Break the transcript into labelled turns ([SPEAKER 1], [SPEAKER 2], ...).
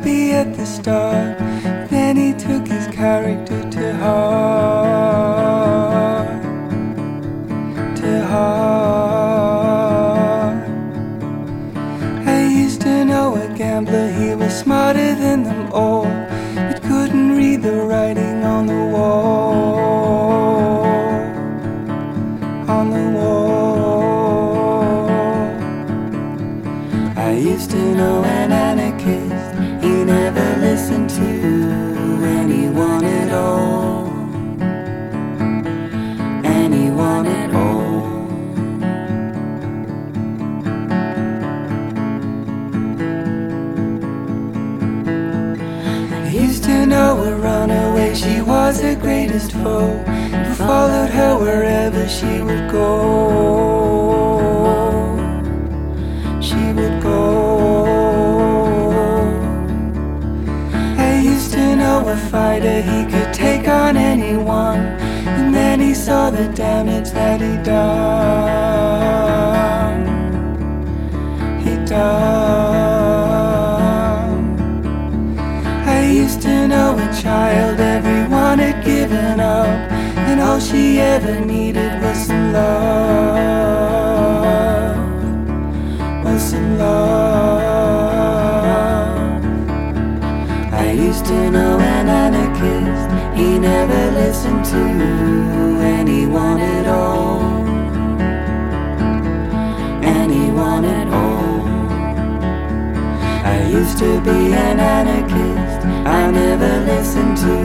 [SPEAKER 1] be at the start. Then he took his character to heart, to heart. I used to know a gambler, he was smarter than them all, but couldn't read the writing on the wall, on the wall. I used to know an anarchist, he never listened to anyone at all, anyone at all. I used to know a runaway, she was her greatest foe, who followed her wherever she would go, she would go. I used to know a fighter, he could take on anyone, and then he saw the damage that he done, he done. I used to know a child everyone had given up, and all she ever needed was some love, was some love. I used to know an anarchist, he never listened to anyone at all, anyone at all. I used to be an anarchist, I never listened to